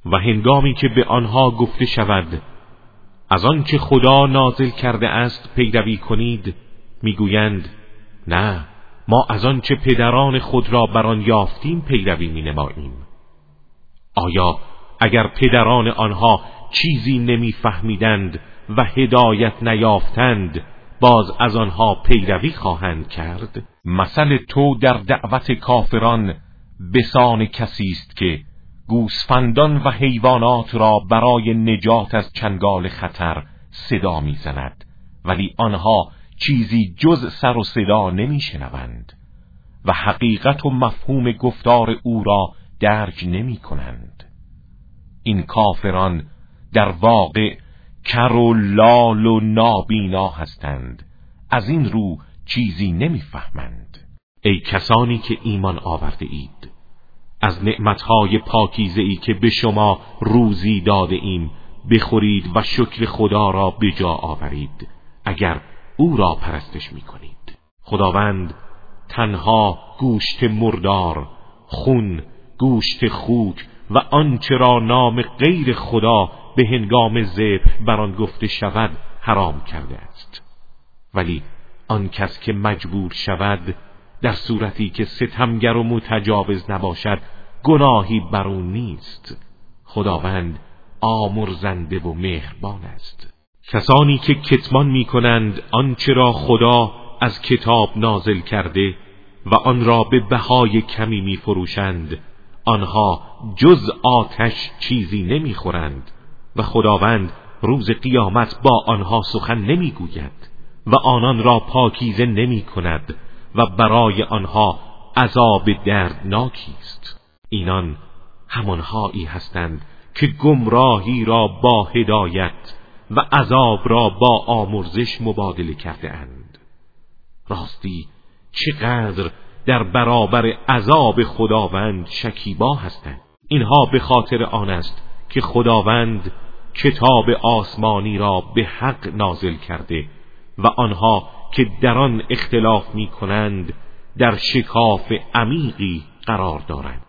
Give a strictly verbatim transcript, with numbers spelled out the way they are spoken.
و هنگامی که به آنها گفته شود از آن که خدا نازل کرده است پیروی کنید، میگویند نه، ما از آن چه پدران خود را بر آن یافتیم پیروی مینماییم. آیا اگر پدران آنها چیزی نمیفهمیدند و هدایت نیافتند باز از آنها پیروی خواهند کرد؟ مثل تو در دعوت کافران بسان کسی است که گوسفندان و حیوانات را برای نجات از چنگال خطر صدا میزند، ولی آنها چیزی جز سر و صدا نمیشنوند و حقیقت و مفهوم گفتار او را درک نمی کنند. این کافران در واقع کر و لال و نابینا هستند، از این رو چیزی نمیفهمند. ای کسانی که ایمان آورده اید، از نعمتهای پاکیزه‌ای که به شما روزی داده ایم بخورید و شکر خدا را به جا آورید اگر او را پرستش می کنید. خداوند تنها گوشت مردار، خون، گوشت خوک و آنچه را نام غیر خدا به هنگام ذبح بر آن گفته شود حرام کرده است، ولی آن کس که مجبور شود در صورتی که ستمگر و متجاوز نباشد گناهی بر او نیست. خداوند آمرزنده و مهربان است. کسانی که کتمان می کنند آنچه را خدا از کتاب نازل کرده و آن را به بهای کمی می فروشند، آنها جز آتش چیزی نمی خورند و خداوند روز قیامت با آنها سخن نمی گوید و آنان را پاکیزه نمی کند و برای آنها عذاب دردناکی است. اینان همانهایی هستند که گمراهی را با هدایت و عذاب را با آمرزش مبادله کرده اند. راستی چقدر در برابر عذاب خداوند شکیبا هستند. اینها به خاطر آن است که خداوند کتاب آسمانی را به حق نازل کرده و آنها که در آن اختلاف می کنند در شکاف عمیقی قرار دارند.